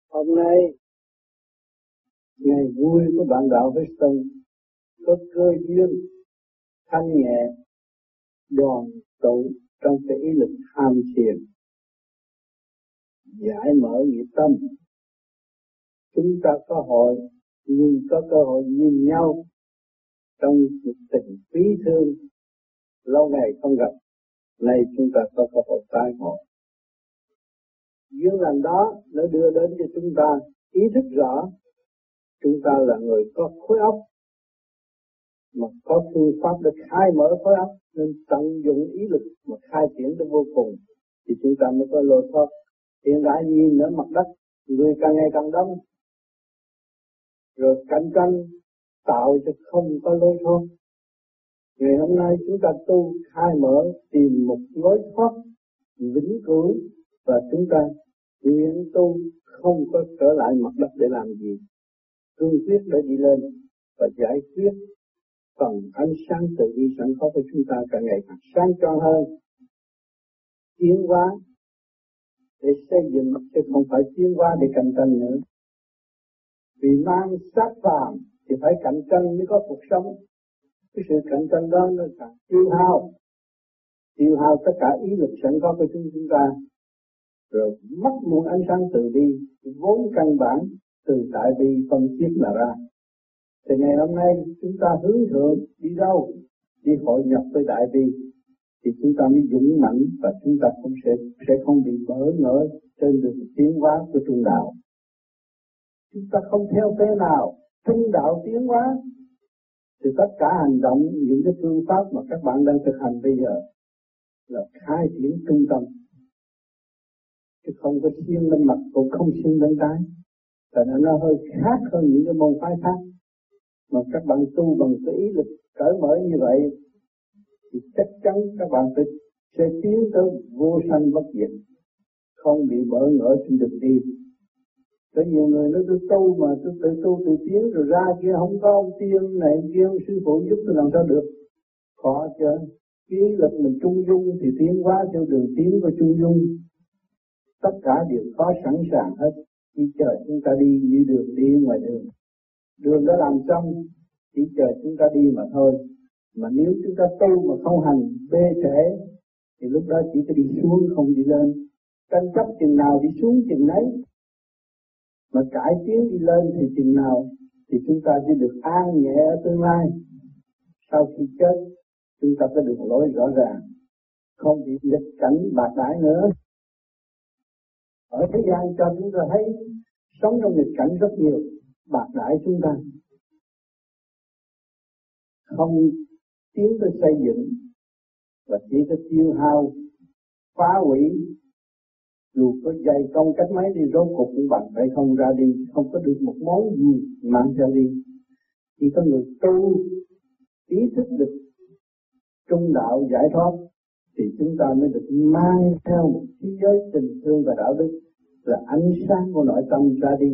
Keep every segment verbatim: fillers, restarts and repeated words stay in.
Hôm nay ngày vui của bạn đạo với Sơn có cơ duyên thanh nhẹ đoàn tụ trong cái ý lực tham thiền giải mở nghiệp tâm. Chúng ta có hội nhìn có cơ hội nhìn nhau trong một tình quý thương lâu ngày không gặp. Nay chúng ta có cơ hội tái ngộ. Duyên lành đó nó đưa đến cho chúng ta ý thức rõ chúng ta là người có khối óc mà có phương pháp để khai mở khối óc, nên tận dụng ý lực mà khai triển đến vô cùng thì chúng ta mới có lối thoát. Hiện tại nhìn ở mặt đất người càng ngày càng đông, rồi cạnh tranh tạo cho không có lối thoát. Ngày hôm nay chúng ta tu khai mở tìm một lối thoát vĩnh cửu và chúng ta nguyện tu không có trở lại mặt đất để làm gì, cương quyết để đi lên và giải quyết phần ánh sáng tự đi sẵn có của chúng ta càng ngày càng sáng tròn hơn, tiến hóa để xây dựng chứ không phải tiến hóa để cạnh tranh nữa. Vì mang sát phàm thì phải cạnh tranh mới có cuộc sống. Cái sự cạnh tranh đó nó càng tiêu hao, tiêu hao tất cả ý lực sẵn có của chúng chúng ta, rồi mất nguồn ánh sáng từ bi vốn căn bản từ đại bi phân chiết là ra. Thì ngày hôm nay chúng ta hướng thượng đi đâu? Đi hội nhập với đại bi thì chúng ta mới dũng mãnh và chúng ta cũng sẽ sẽ không bị bỡ ngỡ trên đường tiến hóa của trung đạo. Chúng ta không theo phe nào, trung đạo tiến hóa thì tất cả hành động, những cái phương pháp mà các bạn đang thực hành bây giờ là khai triển trung tâm, chứ không có xuyên lên mặt cũng không xuyên lên trái. Tại nên nó hơi khác hơn những cái môn phái khác. Mà các bạn tu bằng cái ý lực cởi mở như vậy thì chắc chắn các bạn phải sẽ tiến tới vô sanh bất diệt, không bị bỡ ngỡ trên đường đi. Có nhiều người nói tôi tu mà tôi tự tu tự tiến rồi ra kia không có ông tiên này kia ông sư phụ giúp tôi làm sao được. Khó chứ. Cái ý lực mình trung dung thì tiến hóa theo đường tiến của trung dung. Tất cả đều có sẵn sàng hết. Chỉ chờ chúng ta đi như đường đi ngoài đường. Đường đã làm xong, chỉ chờ chúng ta đi mà thôi. Mà nếu chúng ta tu mà không hành bê trễ thì lúc đó chỉ có đi xuống không đi lên. Tranh chấp chừng nào đi xuống chừng nấy. Mà cải tiến đi lên thì chừng nào thì chúng ta sẽ được an nhẹ ở tương lai. Sau khi chết chúng ta có đường lối rõ ràng, không bị nghịch cảnh bạc đãi nữa. Ở thế gian cho chúng ta thấy sống trong nghịch cảnh rất nhiều, bạc đãi chúng ta không tiến tới xây dựng và chỉ có tiêu hao phá hủy. Dù có dày công cách mấy thì rốt cuộc cũng bằng phải không ra đi, không có được một món gì mang theo đi. Chỉ có người tu ý thức được trung đạo giải thoát thì chúng ta mới được mang theo một thế giới tình thương và đạo đức là ánh sáng của nội tâm ra đi.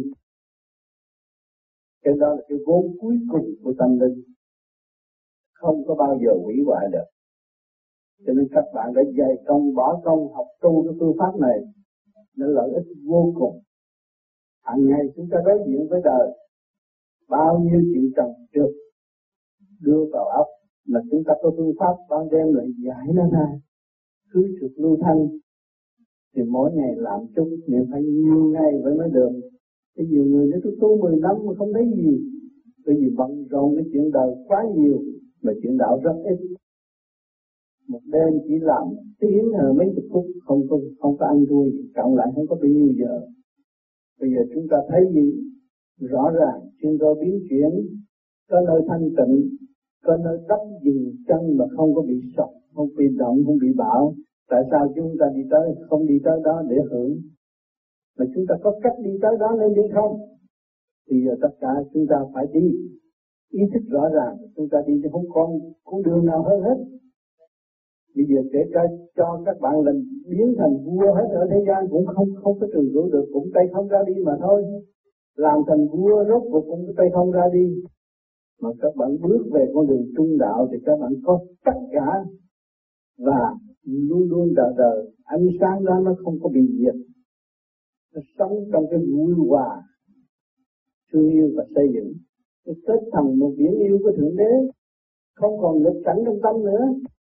Cái đó là cái vốn cuối cùng của tâm linh, không có bao giờ hủy hoại được. Cho nên các bạn đã dày công bỏ công học tu cái phương pháp này, nó lợi ích vô cùng. Hàng ngày chúng ta đối diện với đời, bao nhiêu chuyện trần trượt đưa vào óc mà chúng ta có phương pháp ban đêm lại giải nó ra, cứ trượt lưu thanh thì mỗi ngày làm chút, nhưng phải nhiều ngày với mới được. Cái nhiều người nói tôi tu mười năm mà không thấy gì, bởi vì bận rộn cái chuyện đời quá nhiều mà chuyện đạo rất ít. Một đêm chỉ làm tiếng hay mấy chục phút, không có không có ăn thua gì, cộng lại không có bao nhiêu giờ. Bây giờ chúng ta thấy gì rõ ràng, thiên cơ biến chuyển, có nơi thanh tịnh, có nơi đất dừng chân mà không có bị sọc, không bị động, không bị bão. Tại sao chúng ta đi tới không đi tới đó để hưởng? Mà chúng ta có cách đi tới đó nên đi không? Thì giờ tất cả chúng ta phải đi, ý thức rõ ràng, chúng ta đi chứ không còn con đường nào hơn hết. Bây giờ kể cả cho các bạn lần biến thành vua hết ở thế gian cũng không không có trường cửu được, cũng tay không ra đi mà thôi. Làm thành vua rốt cuộc cũng tay không ra đi. Mà các bạn bước về con đường trung đạo thì các bạn có tất cả và luôn luôn đời đời ánh sáng đó nó không có bị diệt. nó sống trong cái vui hòa, thương yêu và xây dựng, nó kết thành một biển yêu của Thượng Đế, không còn nghịch cảnh trong tâm nữa,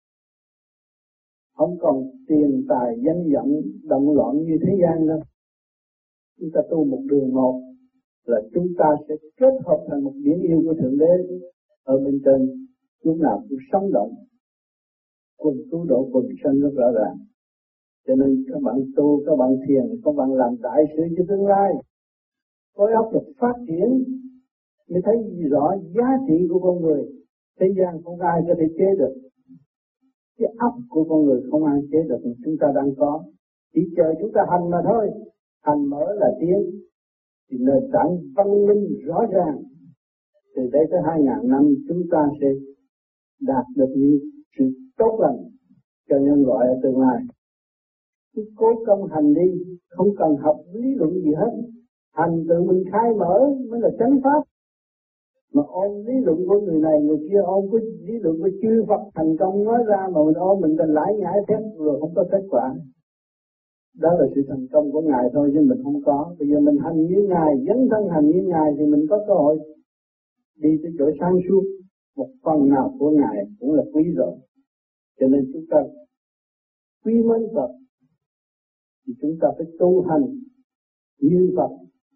không còn tiền tài danh vọng động loạn như thế gian đâu. Chúng ta tu một đường một là chúng ta sẽ kết hợp thành một biển yêu của Thượng Đế ở bên trên, lúc nào cũng sống động, quần cứu độ quần sanh rất rõ ràng. Cho nên các bạn tu, các bạn thiền, các bạn làm đại sự cho tương lai. Khối óc được phát triển mới thấy rõ giá trị của con người. Thế gian không ai có thể chế được. Cái óc của con người không ai chế được, chúng ta đang có. Chỉ chờ chúng ta hành mà thôi. Hành mở là tiến. Thì nền tảng văn minh rõ ràng. Từ đây tới hai ngàn năm chúng ta sẽ đạt được những sự tốt lành cho nhân loại ở tương lai. Cứ cố công hành đi, không cần học lý luận gì hết. Hành tự mình khai mở mới là chánh pháp. Mà ôm lý luận của người này, người kia ôm cái lý luận của chư Phật thành công nói ra mà mình ôm mình thành lãi nhãi thét rồi không có kết quả. Đó là sự thành công của Ngài thôi chứ mình không có. Bây giờ mình hành như Ngài, dấn thân hành như Ngài thì mình có cơ hội đi tới chỗ sáng suốt. Một phần nào của Ngài cũng là quý rồi. Cho nên chúng ta quý mến Phật thì chúng ta phải tu hành như Phật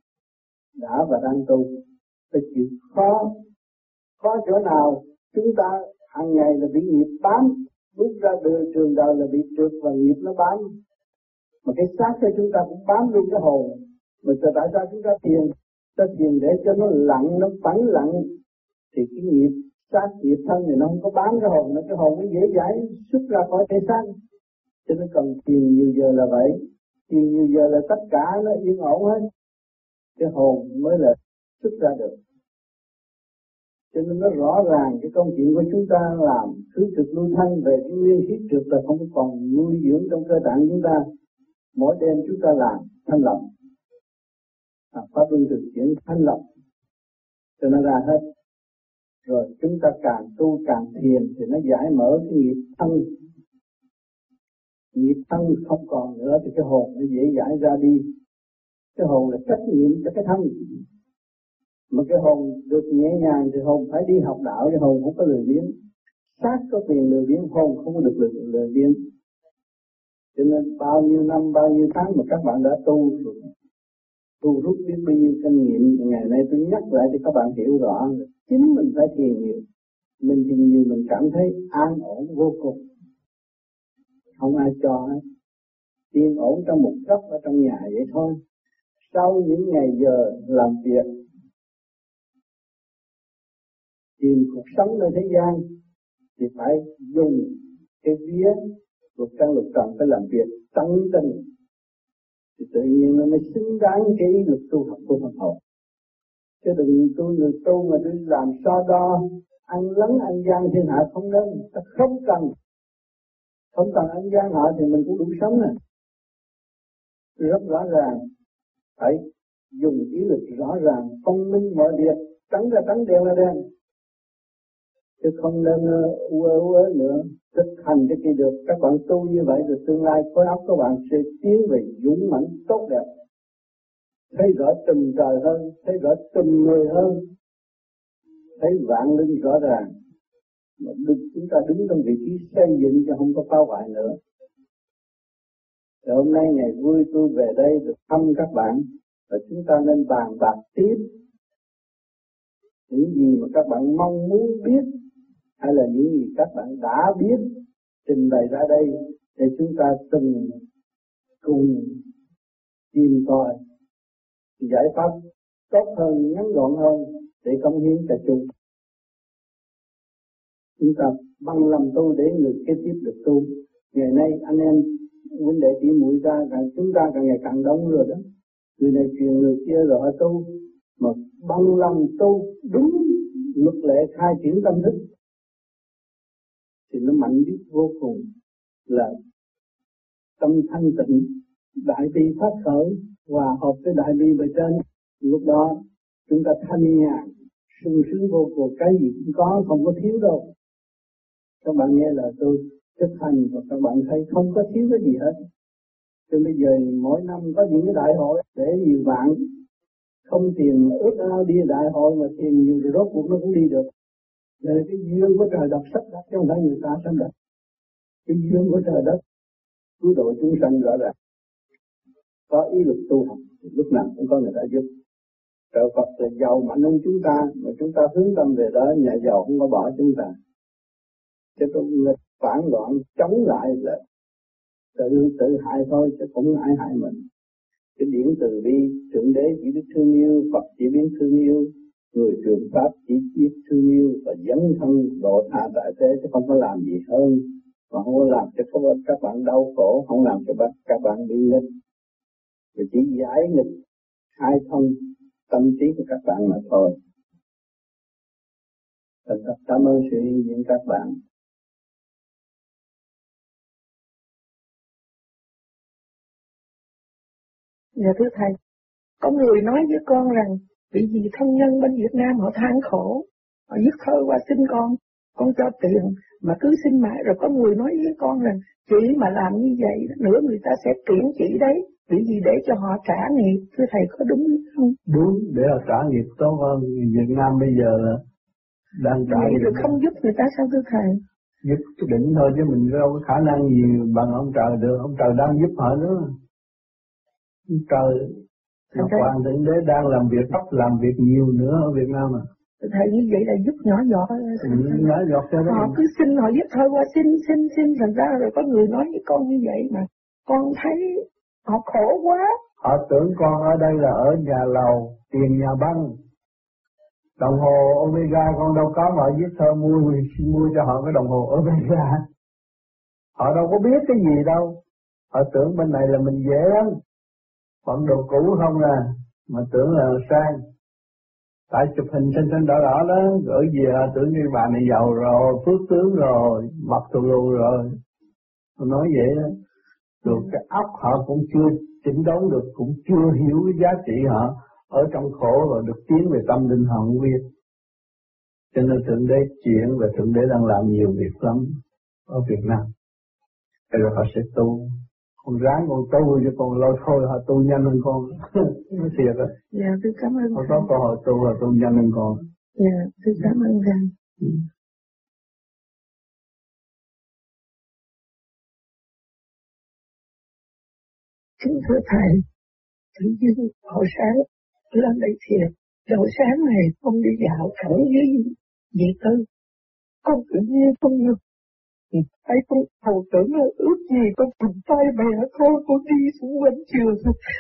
đã và đang tu. Phải chịu khó. Khó chỗ nào chúng ta hàng ngày là bị nghiệp bám, bước ra đường trường đời là bị trượt và nghiệp nó bám. Mà cái xác của chúng ta cũng bám luôn cái hồn. Mà tại sao chúng ta thiền? Ta thiền để cho nó lặng, nó phẳng lặng. Thì cái nghiệp xác, nghiệp thân thì nó không có bám cái hồn, nó cái hồn nó dễ dãi xuất ra khỏi thể xác. Cho nên cần thiền nhiều giờ là vậy. Thiền nhiều giờ là tất cả nó yên ổn hết. Cái hồn mới là xuất ra được. Cho nên nó rõ ràng cái công chuyện của chúng ta làm thứ trực lưu thanh về cái nguyên khí trực là không còn nuôi dưỡng trong cơ tạng chúng ta. Mỗi đêm chúng ta làm thanh lọc, à, pháp luân thường chuyển thanh lọc cho nó ra hết. Rồi chúng ta càng tu càng thiền thì nó giải mở cái nghiệp thân. Nghiệp thân không còn nữa thì cái hồn nó dễ giải ra đi. Cái hồn là trách nhiệm cho cái thân. Mà cái hồn được nhẹ nhàng thì hồn phải đi học đạo, thì hồn không có lười biếng. Xác có quyền lười biếng, hồn không có được lười, lười biếng. Cho nên bao nhiêu năm, bao nhiêu tháng mà các bạn đã tu rồi, tu rút biết bao nhiêu kinh nghiệm. Ngày nay tôi nhắc lại cho các bạn hiểu rõ là chính mình phải thiền nhiều. Mình thiền nhiều mình cảm thấy an ổn vô cùng. Không ai cho hết. Yên ổn trong một góc ở trong nhà vậy thôi. Sau những ngày giờ làm việc, tìm cuộc sống nơi thế gian thì phải dùng cái vía lục căn lục trần phải làm việc tận tình thì tự nhiên nó mới xứng đáng cái ý lực tu học của Phật học. Chứ đừng tôi người tu mà tôi làm so đo ăn lấn ăn gian thiên hạ không nên. Ta không cần không cần ăn gian họ thì mình cũng đủ sống nè. Rất rõ ràng phải dùng ý lực rõ ràng phân minh mọi việc, trắng ra trắng đen ra đen, chứ không nên u ơ u ớ nữa. Thực hành cái gì được. Các bạn tu như vậy rồi tương lai khối óc các bạn sẽ tiến về dũng mãnh tốt đẹp, thấy rõ từng trời hơn, thấy rõ từng người hơn, thấy vạn linh rõ ràng. Mà được, chúng ta đứng trong vị trí xây dựng cho không có phá hoại nữa. Rồi hôm nay ngày vui tôi về đây được thăm các bạn, và chúng ta nên bàn bạc tiếp những gì mà các bạn mong muốn biết, hay là những gì các bạn đã biết trình bày ra đây để chúng ta từng cùng tìm tòi giải pháp tốt hơn, ngắn gọn hơn để cống hiến cho chúng. Chúng ta bằng lòng tu để người kế tiếp được tu. Ngày nay anh em huynh đệ tỷ muội ta càng chúng ta càng ngày càng đông rồi đó. Người này truyền người kia rồi họ tu, mà bằng lòng tu đúng luật lệ khai triển tâm thức thì nó mạnh nhất vô cùng là tâm thanh tịnh, đại bi phát khởi hòa hợp với đại bi bề trên. Lúc đó chúng ta thanh nhàn sung sướng vô cùng, cái gì cũng có, không có thiếu đâu. Các bạn nghe lời tôi thực hành và các bạn thấy không có thiếu cái gì hết. Cho bây giờ mỗi năm có những cái đại hội để nhiều bạn không tiền ước ao đi đại hội mà tiền nhiều thì rốt cuộc nó cũng đi được. Rồi cái duyên của trời đất sắp đặt chứ không phải người ta sắp đặt. Cái duyên của trời đất cứu độ chúng sanh rõ ràng. Có ý lực tu học lúc nào cũng có người ta giúp. Trợ Phật là giàu mạnh hơn chúng ta, mà chúng ta hướng tâm về đó, nhà giàu không có bỏ chúng ta. Chứ tôi phản loạn chống lại là tự tự hại thôi, chứ không ai hại mình. Cái điển từ bi, Thượng Đế chỉ biết thương yêu, Phật chỉ biết thương yêu, người truyền pháp chỉ biết thương yêu và dấn thân độ tha tại thế, chứ không có làm gì hơn, mà không có làm cho các bạn đau khổ, không làm cho các bạn bị nghịch, rồi chỉ giải nghịch khai thông tâm trí của các bạn mà thôi. Thật thật cảm ơn sự hiện diện các bạn. Dạ thưa Thầy, có người nói với con rằng bị gì thân nhân bên Việt Nam họ than khổ, họ viết thơ qua xin con, con cho tiền mà cứ xin mãi, rồi có người nói với con rằng chị mà làm như vậy nữa người ta sẽ kiện chị đấy, bị gì để cho họ trả nghiệp. Thưa Thầy có đúng không? Đúng, để họ trả nghiệp tốt hơn. Việt Nam bây giờ là đang trả vậy nghiệp. Rồi không giúp người ta sao thưa Thầy? Giúp cái đỉnh thôi chứ mình đâu có khả năng gì bằng ông trời được. Ông trời đang giúp họ nữa. Ông trời Ngọc Hoàng Thượng Đế đang làm việc tóc làm việc nhiều nữa ở Việt Nam à. Thầy như vậy là giúp nhỏ giọt. Ừ, nhỏ giọt cho đó. Họ cứ xin, họ viết thơ qua xin xin xin thành ra rồi có người nói với con như vậy mà con thấy họ khổ quá. Họ tưởng con ở đây là ở nhà lầu, tiền nhà băng, đồng hồ Omega con đâu có, mà họ viết thơ mua mua cho họ cái đồng hồ Omega. Họ đâu có biết cái gì đâu. Họ tưởng bên này là mình dễ lắm, bận đồ cũ không à, mà tưởng là sang. Tại chụp hình xinh xinh đỏ đỏ đó, gửi về tưởng như bà này giàu rồi, phước tướng rồi, mập tù lù rồi. Tôi nói vậy đó. Rồi cái óc họ cũng chưa chỉnh đốn được, cũng chưa hiểu cái giá trị họ ở trong khổ rồi được tiến về tâm linh họ không biết. Cho nên Thượng Đế chuyển và Thượng Đế đang làm nhiều việc lắm ở Việt Nam. Thế rồi họ sẽ tu. Con ráng con tu chứ còn lâu thôi họ tu nhanh hơn con. Nó thiệt á. Dạ, tôi cảm ơn họ có cơ hội tu họ tu nhanh hơn con. Dạ, tôi cảm ơn Thầy. Ừ. Kính thưa Thầy, tự nhiên hồi sáng lên đây thiệt, rồi sáng này con đi dạo thẳng với dì Tư, con tự nhiên con ngực, thấy con hồi tưởng là ước gì con cầm tay mẹ thôi, con đi xuống quanh trường.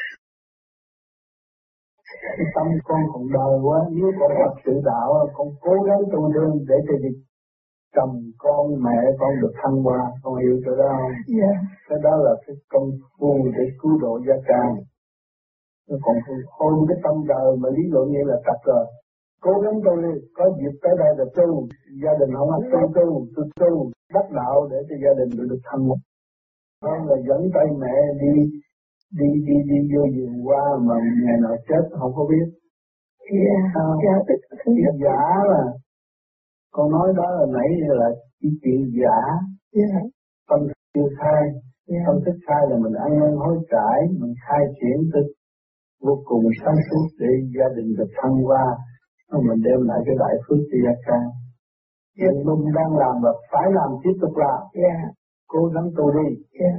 Cái tâm con còn đời quá, nếu con thật sự đạo, con cố gắng tu đương để cho việc chồng con, mẹ con được thăng hoa, con hiểu chỗ đó không? Dạ. Cái đó là cái công phu để cứu độ gia can. Còn hôn cái tâm đời mà lý luận như là trật rồi. Cố gắng tu đi, có dịp tới đây là tu, gia đình không ăn tu tu, tu tu, đắc đạo để cho gia đình được thăng hoa. Con là dẫn tay mẹ đi, đi đi đi vô giường qua mà ngày nào chết không có biết. Dạ, dạ, cái giả là, con nói đó là nãy là chỉ chuyện giả. Dạ. Tâm chưa khai, dạ. Tâm thức khai là mình ăn năn hối cải, mình khai triển thức vô cùng sáng suốt để gia đình được thăng hoa, mình đem lại cái đại phước cho gia can. Hiện mình đang làm và phải làm, tiếp tục làm. Yeah. Cố gắng tu đi. Yeah.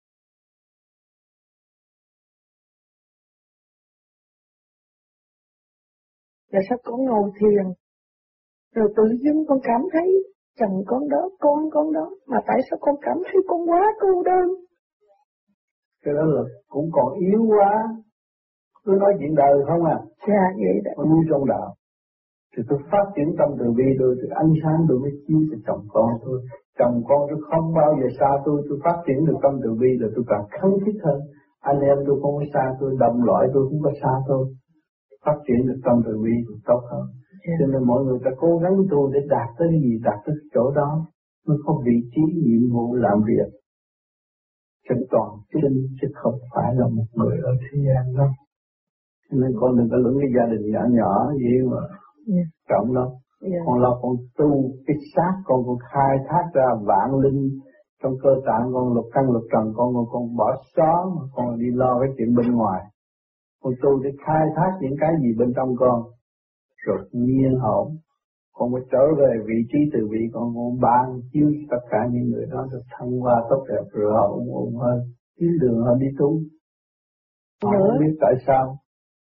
Rồi sao con ngồi thiền, rồi tự dưng con cảm thấy chồng con đó, con con đó, mà tại sao con cảm thấy con quá cô đơn? Cái đó là cũng còn yếu quá, cứ nói chuyện đời không à. Dạ vậy đó. Con nuôi trong đạo, thì tôi phát triển tâm từ bi tôi, thì ánh sáng tôi mới chiếu cho chồng con tôi. Chồng con tôi không bao giờ xa tôi, tôi phát triển được tâm từ bi rồi tôi càng khấn thiết hơn. Anh em tôi không có xa tôi, đồng loại tôi không có xa tôi. Phát triển được tâm từ bi cũng tốt hơn. Yeah. Cho nên mọi người ta cố gắng tu để đạt tới cái gì, đạt tới cái chỗ đó. Nó có vị trí nhiệm vụ làm việc cho toàn sinh, chứ không phải là một người ở thế gian đâu. Cho nên con đừng có lưỡng cái gia đình nhỏ nhỏ gì mà yeah. trọng đâu. Yeah. Con lo con tu cái xác con, con khai thác ra vạn linh trong cơ tạng con lục căn lục trần, con con, con bỏ xó mà con đi lo cái chuyện bên ngoài. Con tu để khai thác những cái gì bên trong con, rồi nhiên hồn. Con mới trở về vị trí từ vị con, con ban chiếu tất cả những người đó được thăng hoa tốt đẹp, rồi họ ủng ủng hơn, tiến đường họ đi tu. Họ không biết tại sao.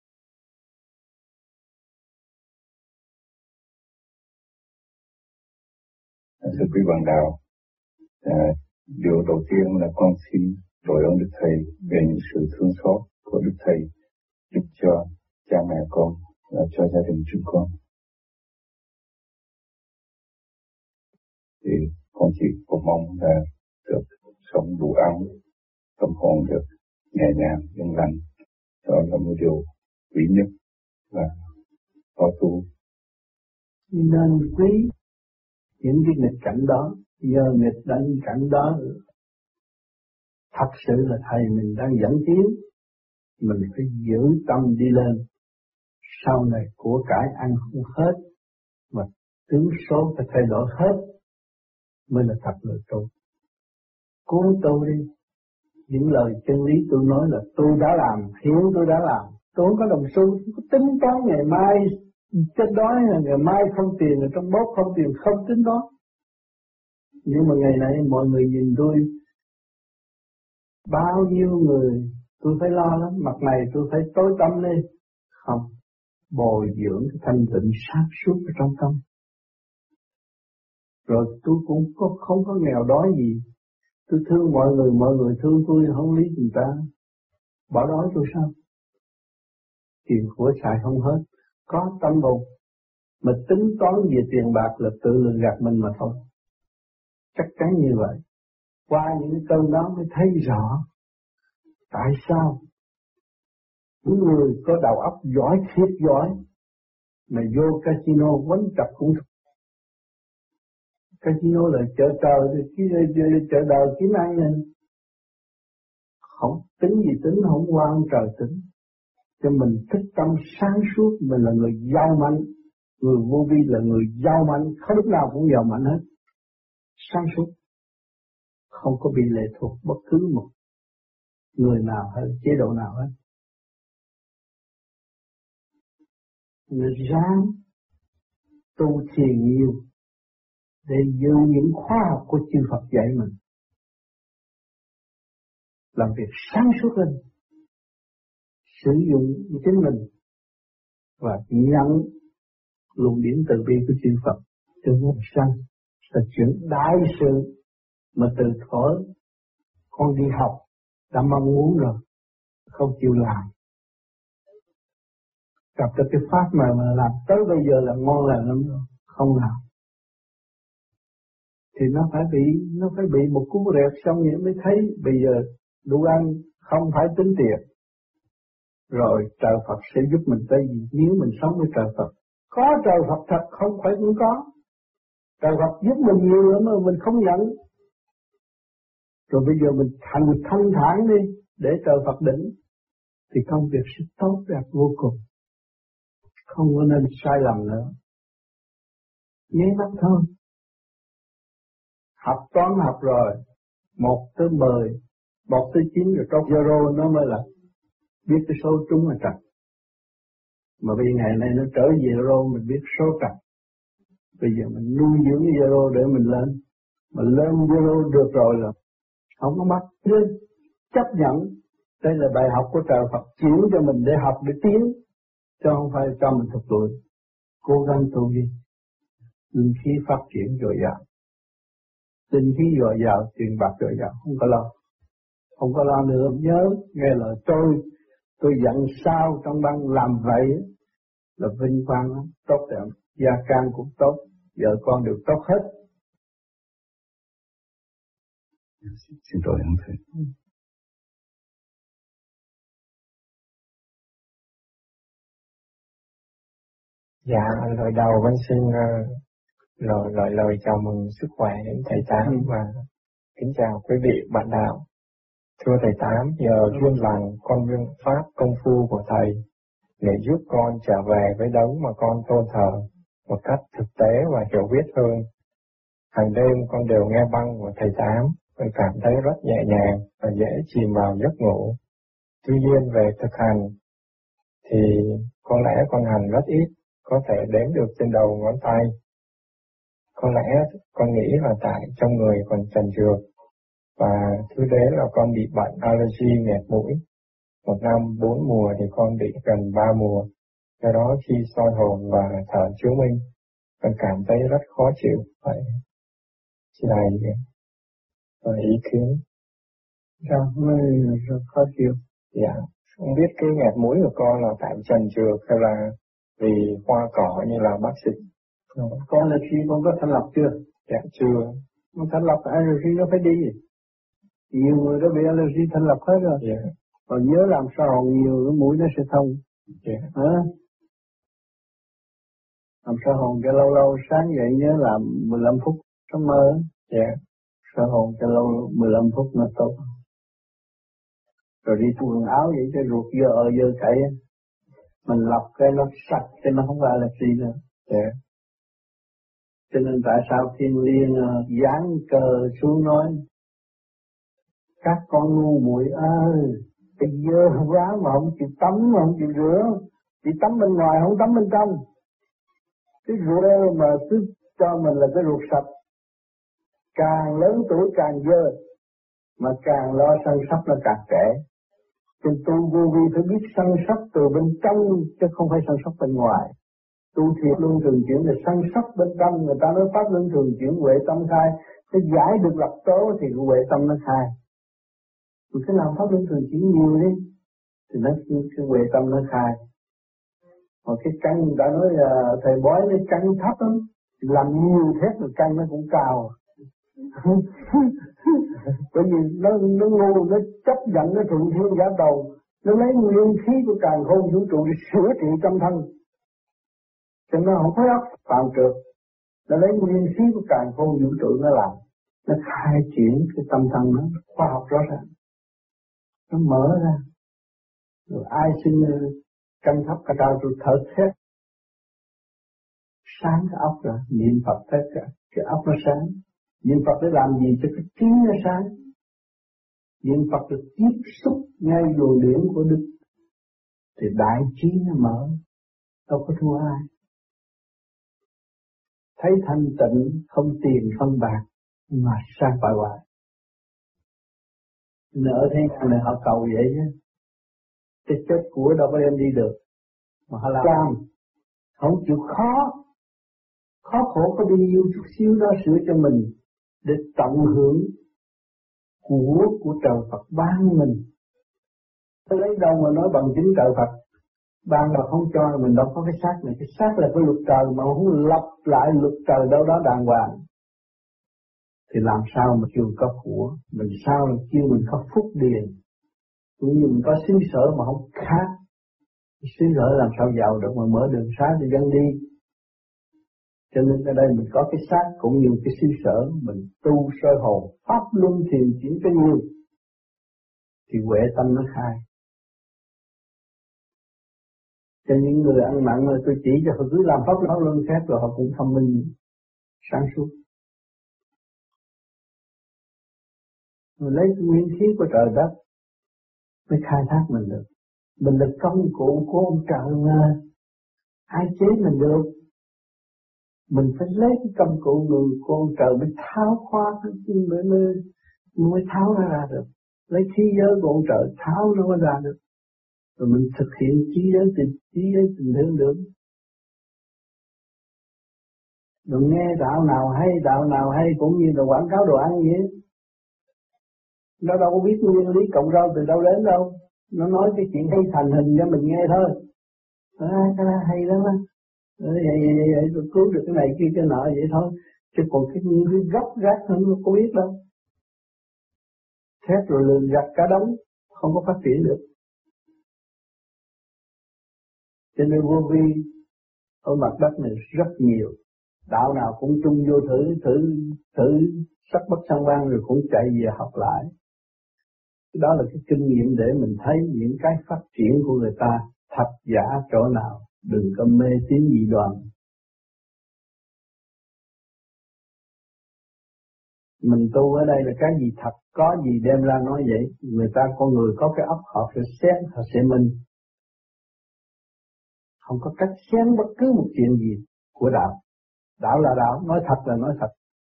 Thưa quý bạn đạo, à, điều đầu tiên là con xin đội ơn Đức Thầy về những sự thương xót của Đức Thầy giúp cho cha mẹ con và cho gia đình chúng con. Thì con chỉ có mong là được sống đủ ấm, tâm hồn được nhẹ nhàng, yên lành. Đó là một điều quý nhất và có tu. Nên quý những cái nghịch cảnh đó, nhờ nghịch đánh cảnh đó, thật sự là thầy mình đang dẫn tiến, mình phải giữ tâm đi lên. Sau này của cải ăn không hết, mà tướng số phải thay đổi hết, mới là thật người tu. Cuốn tu đi, những lời chân lý tôi nói là tôi đã làm, hiểu tôi đã làm, tôi không có đồng xu, tôi có tính toán ngày mai chết đói, ngày mai không tiền, ở trong bóp không tiền, không tính toán. Nhưng mà ngày nay mọi người nhìn tôi, bao nhiêu người tôi phải lo lắm, mặt này tôi phải tối tâm lên. Không, bồi dưỡng cái thanh tịnh sáng suốt ở trong tâm. Rồi tôi cũng có, không có nghèo đói gì. Tôi thương mọi người, mọi người thương tôi, không lý người ta. Bỏ đói tôi sao? Tiền của xài không hết. Có tâm hồn mà tính toán về tiền bạc là tự lừa gạt mình mà thôi. Chắc chắn như vậy. Qua những cái cơn đó mới thấy rõ tại sao những người có đầu óc giỏi, thiệt giỏi mà vô casino quấn chặt cũng được. Casino là chợ trời, chợ đời kiếm ăn nên không tính gì tính, không qua ông trời tính. Cho mình thích tâm sáng suốt, mình là người giàu mạnh. Người vô vi là người giàu mạnh, không lúc nào cũng giàu mạnh hết. Sáng suốt, không có bị lệ thuộc bất cứ một người nào hay chế độ nào hết. Nên ráng tu thiền nhiều để giữ những khóa học của chư Phật dạy mình. Làm việc sáng suốt lên, sử dụng chính mình và nhận luồng điển từ bi của chư Phật cho vô sanh là chuyện đại sự mà từ thuở con đi học đã mong muốn rồi, không chịu làm. Gặp được cái pháp mà, mà làm tới bây giờ là ngon lành lắm rồi, không làm. Thì nó phải bị, nó phải bị một cú rẹp xong rồi mới thấy bây giờ đủ ăn, không phải tính tiền. Rồi trời Phật sẽ giúp mình tới gì nếu mình sống với trời Phật. Có trời Phật thật, không phải cũng có. Trời Phật giúp mình nhiều lắm mà mình không nhận. Rồi bây giờ mình thành thanh thản đi để trời Phật đỉnh thì công việc sẽ tốt đẹp vô cùng. Không có nên sai lầm nữa. Nháy mắt thôi. Học toán học rồi, một tới mười, một tới chín rồi trong zero nó mới là biết cái số trúng là trật. Mà bây ngày nay nó trở về zero mình biết số trật. Bây giờ mình nuôi dưỡng cái zero để mình lên. Mà lên zero được rồi là không có mất. Nên chấp nhận đây là bài học của trời Phật chuyển cho mình để học để tiến. Chứ không phải cho mình thụt lùi. Cố gắng tu đi. Linh khí phát triển dồi dào. Linh khí dồi dào, tiền bạc dồi dào, không có lo. Không có lo nữa, nhớ nghe lời tôi. Tôi dặn sao trong băng làm vậy là vinh quang lắm, tốt đẹp. Gia can cũng tốt, vợ con đều tốt hết. Xin lỗi ông thầy. Ừ. Dạ, lời đầu con xin uh, lời, lời lời chào mừng sức khỏe đến thầy Tám ừ. và kính chào quý vị bạn đạo. Thưa thầy Tám, nhờ duyên lành con duyên pháp công phu của thầy để giúp con trở về với đấng mà con tôn thờ một cách thực tế và hiểu biết hơn. Hàng đêm con đều nghe băng của thầy Tám mình cảm thấy rất nhẹ nhàng và dễ chìm vào giấc ngủ. Tuy nhiên về thực hành thì có lẽ con hành rất ít, có thể đếm được trên đầu ngón tay. Có lẽ con nghĩ là tại trong người còn trần trượt, và thứ đấy là con bị bệnh allergy nghẹt mũi. Một năm bốn mùa thì con bị gần ba mùa. Do đó khi soi hồn và thở chiếu minh, con cảm thấy rất khó chịu. Vậy chỉ là và ý kiến. Sao mới rất khó chịu? Dạ, không biết cái nghẹt mũi của con là tại trần trượt hay là vì hoa cỏ như là bác sĩ. Con là khi con có thanh lọc chưa? Dạ chưa. Con thanh lọc allergy nó phải đi. Nhiều người đã bị allergy thanh lọc hết rồi. Dạ. Còn nhớ làm sao hồn nhiều cái mũi nó sẽ thông. Dạ. Hả? Làm sao hồn cho lâu lâu sáng dậy nhớ làm mười lăm phút trong mơ. Dạ. Sao hồn cho lâu mười lăm phút nó tốt. Rồi đi thu quần áo vậy cho ruột dơ ờ dơ cậy. Mình lọc cái nó sạch cho nó không có allergy nữa. Dạ. Cho nên tại sao Thiên Liêng uh, giáng cờ xuống nói các con ngu muội ơi, bây giờ quá mà không chịu tắm mà không chịu rửa, chỉ tắm bên ngoài không tắm bên trong. Cái ruột mà cứ cho mình là cái ruột sạch, càng lớn tuổi càng dơ, mà càng lo săn sóc là càng trẻ. Cho tu vô vi phải biết săn sóc từ bên trong chứ không phải săn sóc bên ngoài. Tu thiệt luân thường chuyển là săn sóc bên trong, người ta nói pháp luân thường chuyển huệ tâm khai, cái giải được lập tố thì huệ tâm nó khai. Mình cứ làm pháp luân thường chuyển nhiều đi, thì nó cái huệ tâm nó khai. Còn cái căn người ta nói là thầy bói cái căn thấp lắm, làm nhiều thét rồi căn nó cũng cao. Bởi vì nó nó ngu, nó chấp nhận nó thuận thiên giả đầu, nó lấy nguyên khí của càn khôn vũ trụ để sửa trị tâm thân. Cho nó không có óc phạm trượt, nó lấy nguyên khí của càn khôn vũ trụ nó làm, nó khai triển cái tâm thân nó khoa học rõ ràng, nó mở ra. Rồi ai xin căn thấp cả trao tôi thở thét, sáng cái óc ra, niệm Phật hết cả, cái óc nó sáng. Niệm Phật để làm gì? Cho cái trí nó sáng. Niệm Phật được tiếp xúc ngay luồng điển của Đức, thì đại trí nó mở, đâu có thua ai. Thấy thanh tịnh không tiền không bạc mà sang bại hoại. Nợ thế này họ cầu vậy chứ. Cái chết của đâu có đem đi được. Mà họ làm không chịu khó. Khó khổ có bao nhiêu chút xíu đó sửa cho mình để tận hưởng của của trời Phật ban mình. Tôi lấy đâu mà nói bằng chính trời Phật ban mà không cho mình đâu có cái xác này. Cái xác là cái luật trời mà không lập lại luật trời đâu đó đàng hoàng. Thì làm sao mà kêu có của, mình sao mà kêu mình có phúc điền, cũng như mình có xứ sở mà không khác. Xứ sở làm sao giàu được mà mở đường xá cho dân đi. Cho nên ở đây mình có cái xác cũng như cái xứ sở, mình tu soi hồn, pháp luân thiền chuyển cho nhiều, thì huệ tâm nó khai. Cho những người ăn mặn rồi tôi chỉ cho họ cứ làm pháp pháp luân khác rồi họ cũng thông minh, sáng suốt. Mình lấy nguyên khí của trời đất mới khai thác mình được. Mình là công cụ của ông trời mà, ai chế mình được. Mình phải lấy cái công cụ người của ông trời mới tháo khóa, mới, mới, mới tháo nó ra được. Lấy khí giới của ông trời tháo nó ra được. Rồi mình thực hiện trí giới tình, trí giới tình thương được. Rồi nghe đạo nào hay, đạo nào hay cũng như là quảng cáo đồ ăn vậy. Nó đâu có biết nguyên lý cộng rau từ đâu đến đâu. Nó nói cái chuyện hay thành hình cho mình nghe thôi. À, cái đó hay lắm á. Vậy, vậy, vậy, vậy, tôi cứu được cái này kia cái nọ vậy thôi. Chứ còn cái nguyên lý gốc rác không có biết đâu. Thét rồi lường gặt cả đống, không có phát triển được. Cho nên vô vi ở mặt đất này rất nhiều. Đạo nào cũng chung vô thử, thử, thử sắc bất sanh văn rồi cũng chạy về học lại. Đó là cái kinh nghiệm để mình thấy những cái phát triển của người ta thật giả chỗ nào, đừng có mê tín dị đoan. Mình tu ở đây là cái gì thật, có gì đem ra nói vậy. Người ta, con người có cái óc họ sẽ xét, họ sẽ minh. Không có cách xem bất cứ một chuyện gì của đạo. Đạo là đạo, nói thật là nói thật.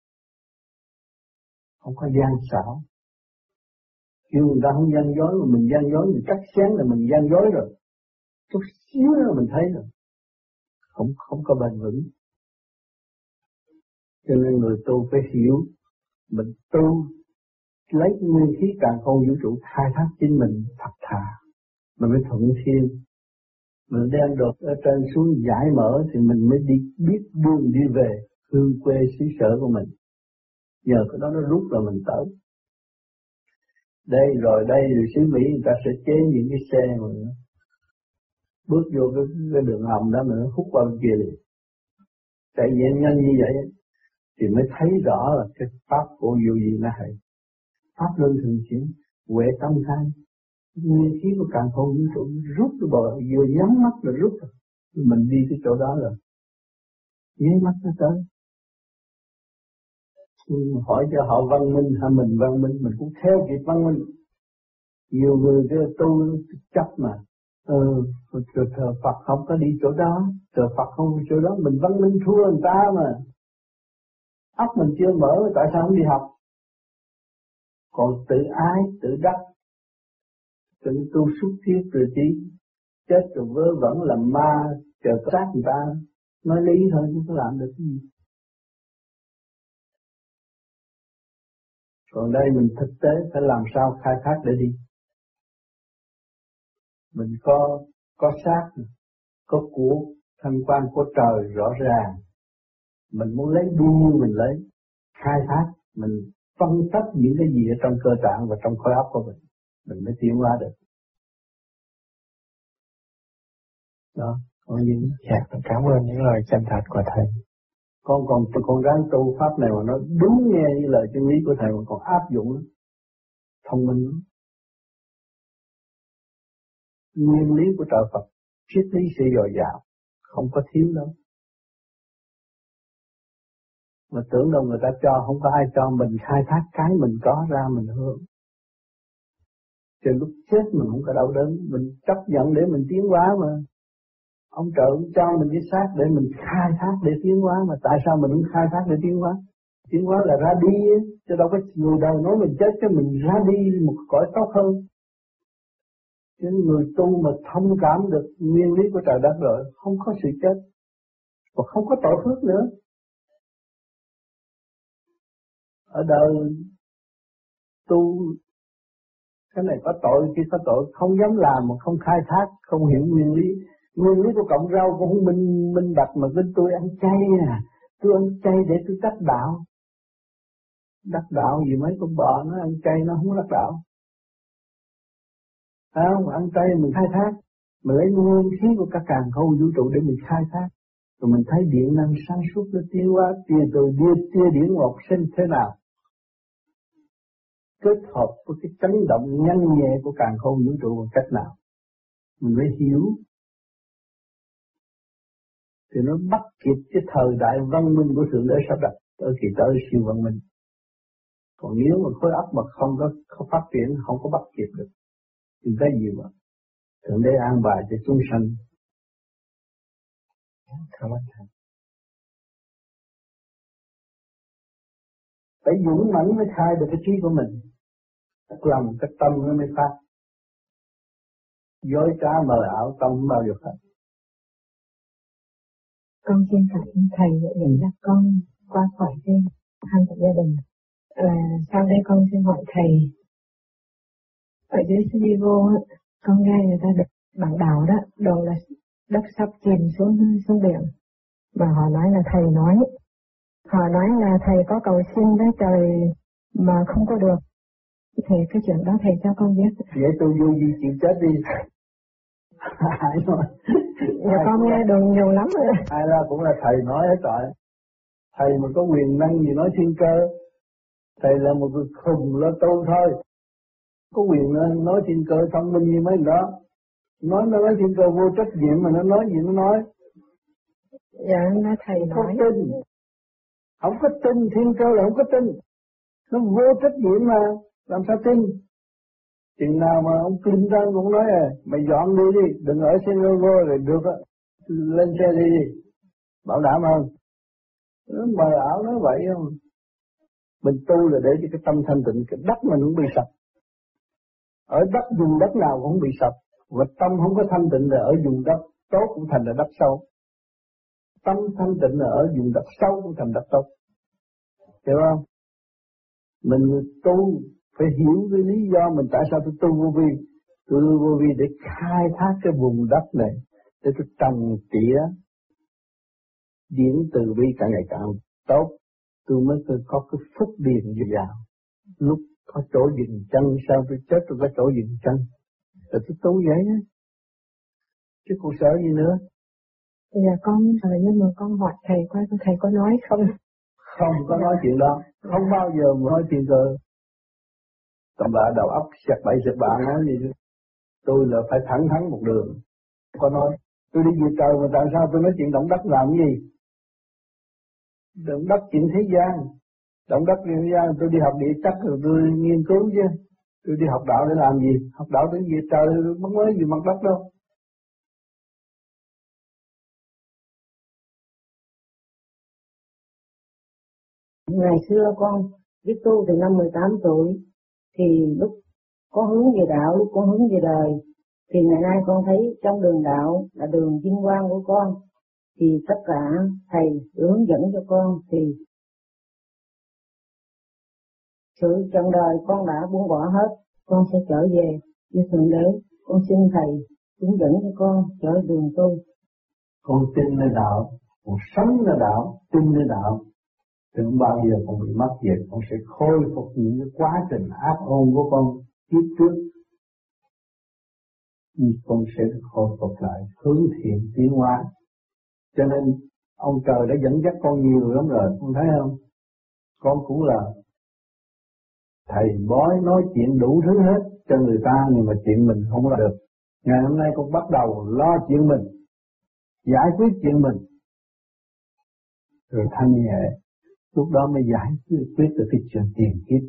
Không có gian xảo. Khi người ta không gian dối mà mình gian dối, mình cắt xén là mình gian dối rồi. Chút xíu nữa mình thấy rồi. Không, không có bền vững. Cho nên người tu phải hiểu, mình tu lấy nguyên khí càn khôn vũ trụ khai thác chính mình thật thà, mình mới thuận thiên. Mình đem được ở trên xuống giải mở thì mình mới đi biết đường đi về hương quê xứ sở của mình. Nhờ cái đó nó rút là mình tới. Đây rồi đây rồi xứ Mỹ người ta sẽ chế những cái xe mà bước vô cái, cái đường hầm đó mà nó hút qua bên kia liền. Chạy nhanh nhanh như vậy thì mới thấy rõ là cái pháp của vô gì là hay. Pháp luân thường chuyển, huệ tâm khai, nguyên khí của càn khôn vũ trụ rút cái bờ, vừa nhắm mắt là rút rồi. Mình đi cái chỗ đó rồi, nháy mắt nó tới. Hỏi cho họ văn minh hay mình văn minh, mình cũng theo kịp văn minh. Nhiều người cái tu chấp mà, ừ, thờ Phật không có đi chỗ đó, thờ Phật không đi chỗ đó, mình văn minh thua người ta mà. Óc mình chưa mở, tại sao không đi học? Còn tự ái, tự đắc, tự tu xuất thiết rồi trí, chết rồi vớ vẩn làm ma, chờ sát người ta, nói lý thôi chứ có làm được cái gì. Còn đây mình thực tế phải làm sao khai thác để đi. Mình có có xác, có của thanh quan của trời rõ ràng. Mình muốn lấy đi mình lấy, khai thác, mình phân tích những cái gì ở trong cơ tạng và trong khối óc của mình, mình mới tiến hóa được. Đó, có những dạ, cảm ơn những lời chân thật của thầy. Con còn con ráng tu pháp này mà nó đúng nghe như lời chân lý của thầy mà còn áp dụng, thông minh lắm. Nguyên lý của trời Phật, triết lý sẽ dồi dào, không có thiếu đâu. Mà tưởng đâu người ta cho, không có ai cho, mình khai thác cái mình có ra mình hướng. Cho lúc chết mình không có đau đớn, mình chấp nhận để mình tiến hóa mà. Ông trời cũng cho mình cái xác để mình khai thác để tiến hóa, mà tại sao mình không khai thác để tiến hóa? Tiến hóa là ra đi ấy, chứ đâu có người đời nói mình chết cho mình ra đi một cõi tốt hơn. Chứ người tu mà thông cảm được nguyên lý của trời đất rồi, không có sự chết, và không có tội phước nữa. Ở đời tu cái này có tội, kia có tội, không dám làm mà không khai thác, không hiểu nguyên lý. Nguyên lý của cọng rau cũng không minh minh bạch mà bên tôi ăn chay à, tôi ăn chay để tôi đắc đạo. Đắc đạo gì mấy con bò nó ăn chay nó không đắc đạo. À, không, ăn chay mình khai thác, mình lấy nguyên khí của các càn khôn vũ trụ để mình khai thác, rồi mình thấy điện năng sáng suốt nó tiến hóa, tia từ tia tia điển một sinh thế nào, kết hợp với cái chấn động nhanh nhẹ của càn khôn vũ trụ bằng cách nào, mình mới hiểu. Thì nó bắt kịp cái thời đại văn minh của Thượng Đế sắp đặt ở kỳ tới siêu văn minh. Còn nếu mà khối óc mà không có không phát triển, không có bắt kịp được thì cái gì mà Thượng Đế an bài cho chúng sanh. Cảm ơn thầy. Phải dũng mãnh mới khai được cái trí của mình, cái lòng cái tâm nó mới phát. Dối trá mờ ảo tâm không bao giờ phát. Con xin cảm ơn thầy đã dẫn dắt con qua khỏi cái hai của gia đình. À, sau đây con xin hỏi thầy, ở dưới studio con nghe người ta được bản đảo đó, đồ là đất sắp chìm xuống xuống biển, mà họ nói là thầy nói, họ nói là thầy có cầu xin với trời mà không có được, thì cái chuyện đó thầy cho con biết. Vậy tôi vô gì chịu chết đi. Ai nói? Dạ con nghe đồn nhiều lắm rồi. Ai ra cũng là thầy nói hết rồi. Thầy mà có quyền năng gì nói thiên cơ. Thầy là một người khùng lo tu thôi. Có quyền năng nói thiên cơ thông minh như mấy người đó. Nói nó nói thiên cơ vô trách nhiệm mà nó nói gì nó nói. Dạ nó thầy không nói. Có tin. Không có tin, thiên cơ là không có tin. Nó vô trách nhiệm mà, làm sao tin? Chừng nào mà ông Clinton cũng nói à, mày dọn đi đi, đừng ở Singapore rồi được á, lên xe đi đi, bảo đảm hơn. Nó mờ ảo nói vậy không? Mình tu là để cho cái tâm thanh tịnh, cái đất mình cũng bị sập. Ở đất vùng đất nào cũng bị sập, và tâm không có thanh tịnh là ở vùng đất tốt cũng thành là đất sâu. Tâm thanh tịnh là ở vùng đất sâu cũng thành đất tốt. Hiểu không? Mình tu phải hiểu cái lý do mình tại sao tôi tu vô vi. Tôi tu vô vi để khai thác cái vùng đất này, để tôi trồng tỉa điển từ bi càng ngày càng tốt. Tôi mới có cái phúc điền dồi dào. Lúc có chỗ dừng chân, sao tôi chết tôi có chỗ dừng chân. Rồi tôi tu vậy á. Chứ cô sợ gì nữa. Bây giờ con thời nhưng mà con hỏi thầy coi thầy có nói không? Không có nói chuyện đó. Không bao giờ mà nói chuyện cơ. Tầm bạ đầu óc sạc bậy sạc bạ nói gì chứ. Tôi là phải thẳng thắn một đường. Có nói. Tôi đi về trời mà tại sao tôi nói chuyện động đất làm cái gì? Động đất chuyện thế gian. Động đất thế gian tôi đi học địa chất rồi tôi nghiên cứu chứ. Tôi đi học đạo để làm gì? Học đạo để về trời mất mới gì mặt đất đâu. Ngày xưa con biết tu từ năm mười tám tuổi, thì lúc có hướng về đạo, lúc có hướng về đời, thì ngày nay con thấy trong đường đạo là đường vinh quang của con, thì tất cả thầy hướng dẫn cho con, thì sự trần đời con đã buông bỏ hết, con sẽ trở về với Thượng Đế. Con xin thầy hướng dẫn cho con trở đường tu. Con tin nơi đạo, con sống nơi đạo, tin nơi đạo. Thì không bao giờ con bị mất việc, con sẽ khôi phục những cái quá trình ác ôn của con kiếp trước. Nhưng con sẽ khôi phục lại, hướng thiện tiến hóa. Cho nên ông trời đã dẫn dắt con nhiều lắm rồi, con thấy không? Con cũng là thầy bói nói chuyện đủ thứ hết cho người ta, nhưng mà chuyện mình không là được. Ngày hôm nay con bắt đầu lo chuyện mình, giải quyết chuyện mình, rồi thanh nhẹ. Lúc đó mới giải quyết được cái chuyện tiền kiếp.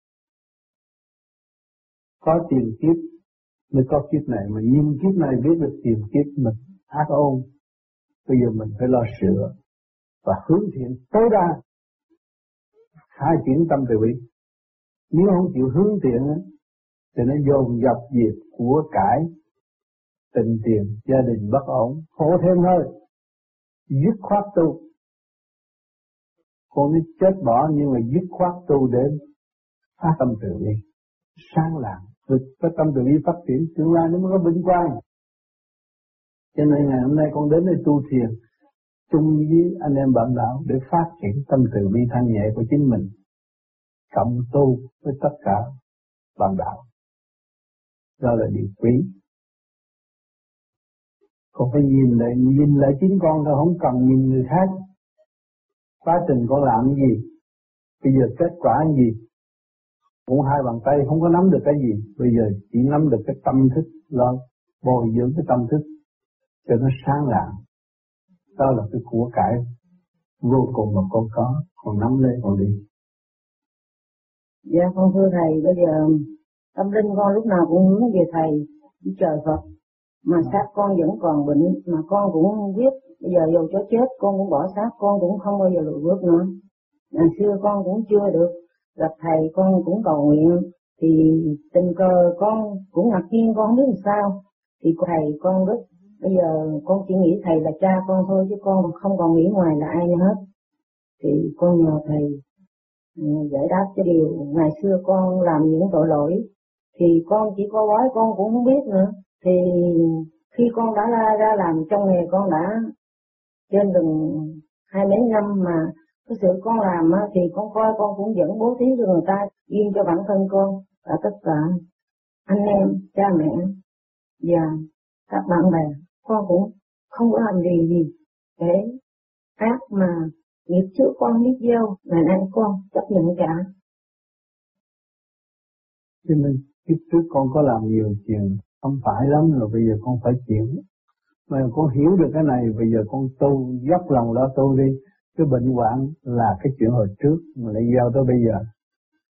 Có tiền kiếp mới có kiếp này, mà nhìn kiếp này biết được tiền kiếp mình ác ôn. Bây giờ mình phải lo sửa và hướng thiện tối đa, khai triển tâm từ bi. Nếu không chịu hướng thiện thì nó dồn dập việc của cải, tình tiền, gia đình bất ổn, khổ thêm thôi. Dứt khoát tu. Con biết chết bỏ nhưng mà dứt khoát tu đến phát tâm từ bi, sáng lạng, rồi có tâm từ bi phát triển, tương lai nó mới có vinh quang. Cho nên ngày hôm nay con đến đây tu thiền, chung với anh em bạn đạo để phát triển tâm từ bi thanh nhẹ của chính mình, cộng tu với tất cả bạn đạo. Đó là điều quý. Con phải nhìn lại, nhìn lại chính con thôi, không cần nhìn người khác. Quá trình con làm cái gì, bây giờ kết quả cái gì, cũng hai bàn tay không có nắm được cái gì. Bây giờ chỉ nắm được cái tâm thức, lo bồi dưỡng cái tâm thức cho nó sáng lạng. Đó là cái của cải vô cùng mà con có, còn nắm lên còn đi. Dạ con thưa thầy, bây giờ tâm linh con lúc nào cũng hướng về thầy, với trời Phật, mà xác con vẫn còn bệnh, mà con cũng biết bây giờ dù cho chết con cũng bỏ xác, con cũng không bao giờ lùi bước nữa. Ngày xưa con cũng chưa được gặp thầy, con cũng cầu nguyện, thì tình cờ con cũng ngạc nhiên, con không biết làm sao, thì thầy con rất, bây giờ con chỉ nghĩ thầy là cha con thôi, chứ con không còn nghĩ ngoài là ai nữa hết. Thì con nhờ thầy giải đáp cho điều ngày xưa con làm những tội lỗi, thì con chỉ có bói con cũng không biết nữa. Thì khi con đã ra, ra làm trong nghề, con đã trên đường hai mấy năm, mà cái sự con làm á, thì con coi con cũng vẫn bố thí cho người ta, riêng cho bản thân con và tất cả anh em, cha mẹ và các bạn bè, con cũng không có làm gì gì để ác, mà nghiệp trước con biết gieo, ngày nay con chấp nhận cả. Cho nên kiếp trước con có làm nhiều chuyện không phải lắm rồi, bây giờ con phải chịu. Mà con hiểu được cái này, bây giờ con tu, dốc lòng đó tu đi. Cái bệnh hoạn là cái chuyện hồi trước mà lại gieo tới bây giờ.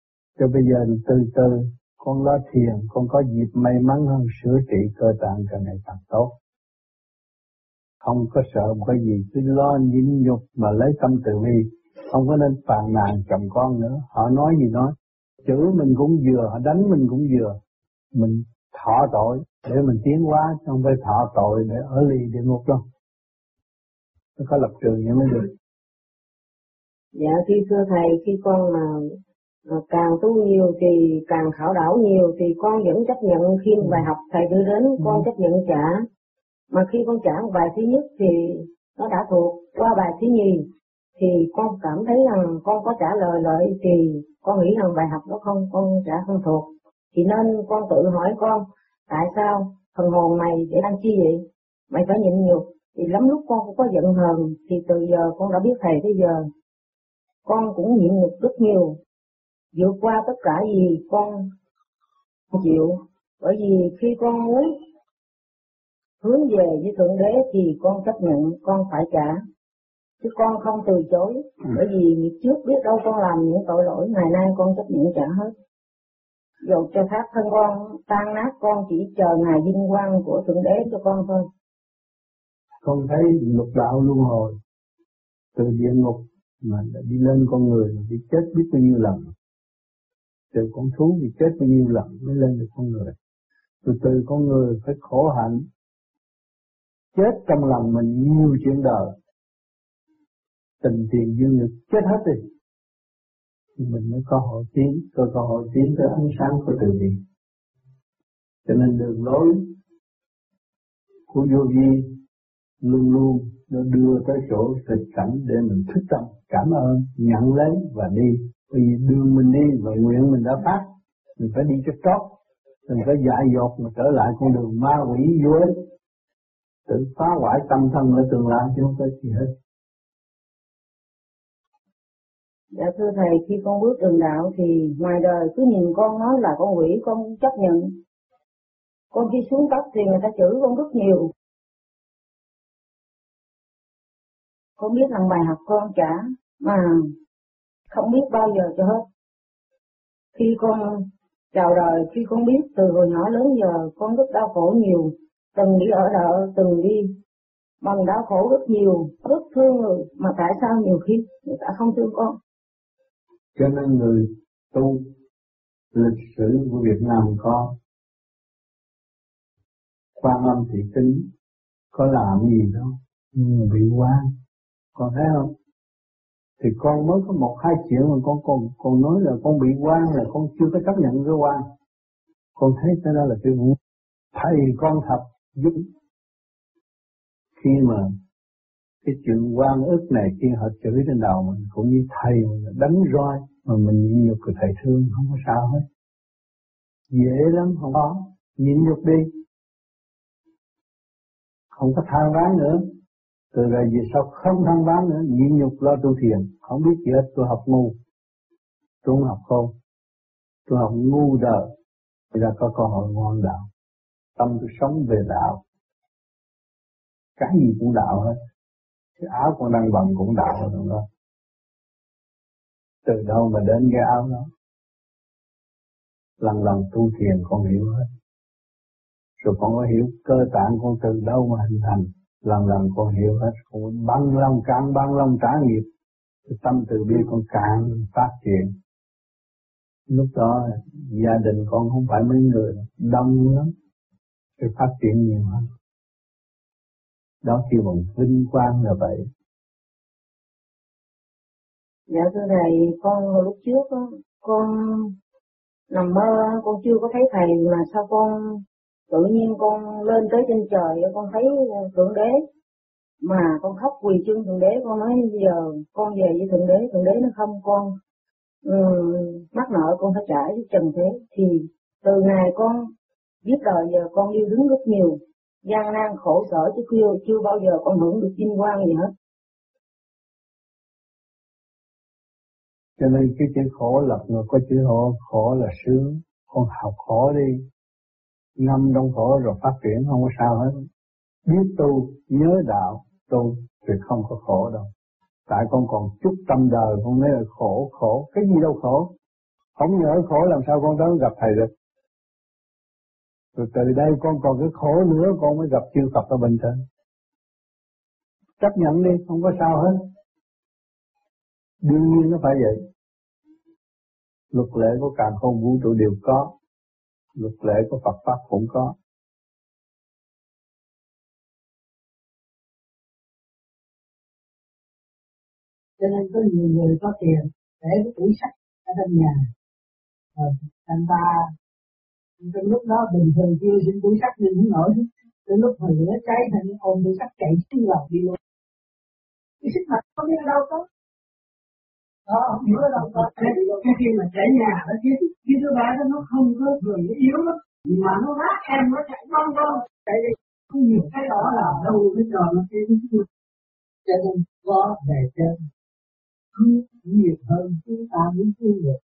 Cho bây giờ từ từ con lo thiền, con có dịp may mắn hơn, sửa trị cơ tạng càng ngày càng tốt. Không có sợ một cái gì, cứ lo nhịn nhục mà lấy tâm từ bi, không có nên phàn nàn chồng con nữa. Họ nói gì nói, chửi mình cũng vừa, họ đánh mình cũng vừa. Mình thọ tội để mình tiến hóa, không phải thọ tội để ở lì địa ngục đâu. Nó có lập trường như mới được. Dạ khi thưa thầy, khi con mà càng tu nhiều thì càng khảo đảo nhiều thì con vẫn chấp nhận khi ừ. bài học thầy đưa đến ừ. con chấp nhận trả. Mà khi con trả một bài thứ nhất thì nó đã thuộc, qua bài thứ nhì thì con cảm thấy rằng con có trả lời lại thì con nghĩ rằng bài học đó không, con trả không thuộc. Thì nên con tự hỏi con, tại sao phần hồn này để ăn chi vậy? Mày phải nhịn nhục. Thì lắm lúc con cũng có giận hờn, thì từ giờ con đã biết thầy tới giờ. Con cũng nhịn nhục rất nhiều, vượt qua tất cả gì con chịu. Bởi vì khi con muốn hướng về với Thượng Đế thì con chấp nhận, con phải trả. Chứ con không từ chối, ừ. bởi vì nghiệp trước biết đâu con làm những tội lỗi, ngày nay con chấp nhận trả hết. Dù cho xác thân con tan nát, con chỉ chờ ngày vinh quang của Thượng Đế cho con thôi. Con thấy lục đạo luân hồi, từ địa ngục mà đi lên con người, bị chết biết bao nhiêu lần. Từ con thú bị chết bao nhiêu lần mới lên được con người. Từ từ con người phải khổ hạnh, chết trong lòng mình nhiều chuyện đời. Tình tiền duyên nghiệp chết hết đi, thì mình mới có hội tiến, có cơ hội tiến tới ánh sáng của từ bi. Cho nên đường lối của vô vi luôn luôn nó đưa tới chỗ thực cảnh để mình thức tâm, cảm ơn, nhận lấy và đi. Bởi vì đường mình đi và nguyện mình đã phát, mình phải đi cho tốt, mình phải dại dột mà trở lại con đường ma quỷ vô ích, tự phá hoại tâm thân ở tương lai chứ không có gì hết. Dạ thưa thầy, khi con bước đường đạo thì ngoài đời cứ nhìn con nói là con quỷ, con chấp nhận. Con khi xuống cấp thì người ta chửi con rất nhiều. Con biết rằng bài học con trả mà không biết bao giờ cho hết. Khi con chào đời, khi con biết từ hồi nhỏ lớn giờ con rất đau khổ nhiều, từng đi ở đợ, từng đi bằng đau khổ rất nhiều, rất thương người, mà tại sao nhiều khi người ta không thương con? Cho nên người tu lịch sử của Việt Nam có Quan Âm Thị Kính có làm gì đâu, nhưng bị quan, con thấy không? Thì con mới có một hai chuyện mà con còn còn nói là con bị quan là con chưa có chấp nhận cái quan. Con thấy cái đó là cái vụ thầy con thật giúp. Khi mà cái chuyện quan ức này khi họ chửi trên đầu mình cũng như thầy mình đánh roi mà mình nhịn nhục của thầy thương không có sao hết. Dễ lắm, không có, nhịn nhục đi. Không có than vãn nữa. Từ rồi về sau không than vãn nữa, nhịn nhục lo tu thiền, không biết gì hết, tôi học ngu. Tôi không học khôn. Tôi học ngu đời. Bây giờ có cơ hội ngoan đạo. Tâm tôi sống về đạo. Cái gì cũng đạo hết. Cái áo con đang bận cũng đạo rồi đó. Từ đâu mà đến cái áo đó? Lần lần tu thiền con hiểu hết. Rồi con có hiểu cơ tạng con từ đâu mà hình thành. Lần lần con hiểu hết. Con băng lòng càng băng lòng trả nghiệp. Cái tâm từ bi con càng phát triển. Lúc đó gia đình con không phải mấy người, đông lắm. Cái phát triển nhiều hơn. Đó kêu bằng vinh quang là vậy. Dạ thưa thầy, con lúc trước đó, con nằm mơ, con chưa có thấy thầy mà sao con tự nhiên con lên tới trên trời, con thấy Thượng Đế. Mà con khóc quỳ chân Thượng Đế, con nói giờ con về với Thượng Đế, Thượng Đế nó không con um, mắc nợ con phải trả với trần thế. Thì từ ngày con biết đời giờ con yêu đứng rất nhiều, gian nan khổ sở chứ chưa, chưa bao giờ con hưởng được vinh quang gì hết. Cho nên cái chữ khổ lập người có chữ khổ, khổ là sướng, con học khổ đi, ngâm trong khổ rồi phát triển không có sao hết. Biết tu, nhớ đạo, tu thì không có khổ đâu. Tại con còn chút tâm đời, con nói là khổ, khổ, cái gì đâu khổ. Không nhớ khổ làm sao con tới gặp thầy được. Rồi từ đây con còn cái khổ nữa con mới gặp chư Phật ở bên trên. Chấp nhận đi, không có sao hết. Đương nhiên nó phải vậy. Luật lệ của càn khôn vũ trụ đều có. Luật lệ của Phật Pháp cũng có. Cho nên có nhiều người có tiền để cái tủ sách ở trong nhà. Rồi anh ta trong lúc đó bình thường kia xin tủ sách nhưng không nổi. Tới lúc mà lửa cháy thì ôm tủ sách chạy xuống lầu đi luôn. Cái sức mạnh không biết ở đâu có. Đó, không hiểu ở đâu có. Cái khi mà chạy nhà ở kia, cái thứ ba đó nó không có thường, nó yếu lắm. Mà nó rát em nó chạy bong bong. Chạy đi. Không nhiều cái đó là đâu cái trò nó kia. Cho nên có về trên. Không nhiều hơn chúng ta muốn thương được.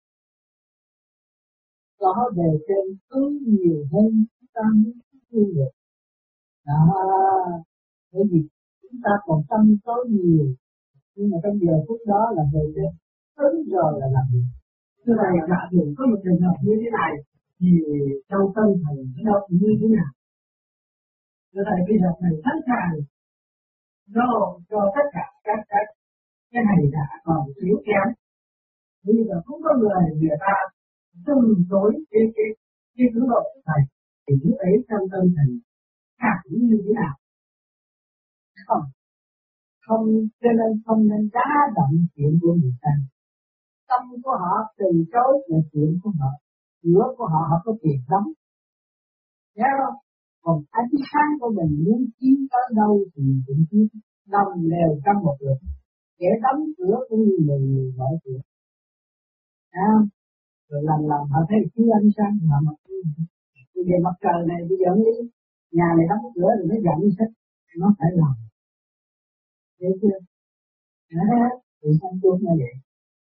Có về trên cứ nhiều hơn chúng ta muốn thương được. Đó. Bởi vì chúng ta còn tâm tối nhiều. Nhưng mà trong giờ phút đó là về trên. Ứng rồi là làm gì? Thưa thầy, giả sử có một trường hợp như thế này thì trong tâm thầy nó như thế nào? Thưa thầy, bây giờ thầy sẵn sàng cho, cho tất cả các cái cái này đã còn yếu kém. Bây giờ cũng có người người ta từ chối cái cái cái hướng độ của thầy thì lúc ấy trong tâm thầy cảm như thế nào? Không, không cho nên không nên đá động chuyện của người ta. Tâm của họ từ chối là chuyện của họ, giữa của họ họ có tiền lắm, nhớ không? Còn ánh sáng của mình muốn chiếm tới đâu thì cũng chiếm, đồng đều trong một lực. Kẻ đóng cửa cũng như người người mở cửa, à, rồi lần lần họ thấy chiếu ánh sáng thì họ mặc đi. Về mặt trời này bây giờ đi, nhà này đóng cửa rồi nó giận sách, nó phải làm, thấy chưa? À, thì sáng suốt như vậy.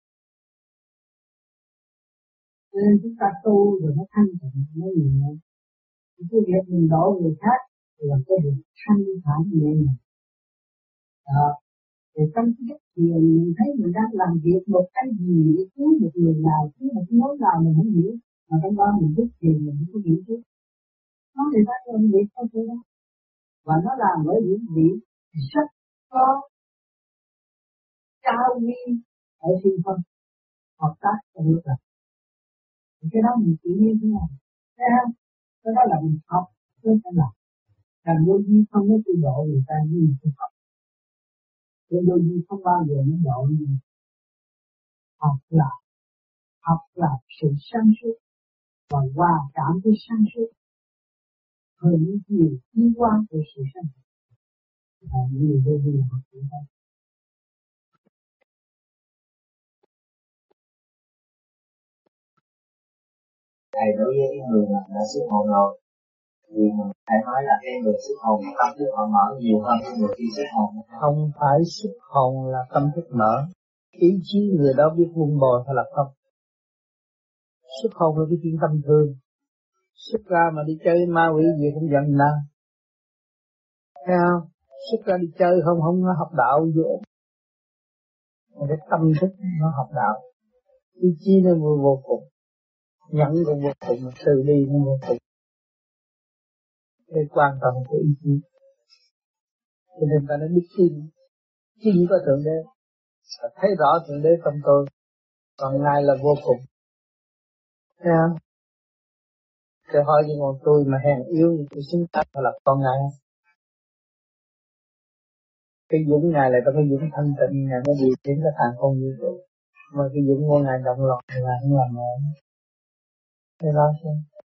Nên chúng ta tu rồi nó thanh tịnh nó nhiều hơn. Cái việc mình đổ người khác là cái việc thanh thản nhẹ nhàng. Đó. Thì trong cái lúc thiền mình thấy mình đang làm việc một cái gì để cứu một người nào, cứu một mối nào mình không hiểu, mà trong đó mình biết thiền mình không có hiểu trước. Nó người ta làm việc không thế đó. Và nó làm với những vị rất có cao nghi ở sinh phân hợp tác trong lúc này. Cái đó mình tự nhiên thế nào? Thấy không? Cái đó là mình học, chứ không phải làm. Càng vô vi không có tự độ người ta như mình không học. Cái vô vi không bao giờ nó độ như mình. Học là, học là sự sáng suốt và hòa cảm với sáng suốt. Hơn những điều tiến hóa của sự sáng suốt. Và nhiều vô vi học như thế. Thầy đối với cái người mà đã xuất hồn rồi thì thầy nói là cái người xuất hồn tâm thức họ mở nhiều hơn cái người khi xuất hồn. Không phải xuất hồn là tâm thức mở, ý chí người đó biết vun bồi hay là không. Xuất hồn là cái chuyện tâm thường, xuất ra mà đi chơi ma quỷ gì cũng giận nào, thấy không? Xuất ra đi chơi không không nó học đạo gì hết. Cái tâm thức nó học đạo, ý chí nó vô, vô cùng, nhận cũng vô cùng, từ bi nó vô cùng. Cái quan trọng của ý chí. Cho nên ta nói biết tin, tin có Thượng Đế, thấy rõ Thượng Đế trong tôi, còn Ngài là vô cùng. Thấy không? Để hỏi gì ngồi tôi mà hèn yếu thì tôi xứng đáng là con Ngài. Cái dũng Ngài là có cái dũng thanh tịnh, Ngài mới điều khiển cái thằng không như vậy. Mà cái dũng của Ngài động loạn thì Ngài không làm nữa. Thế đó chứ.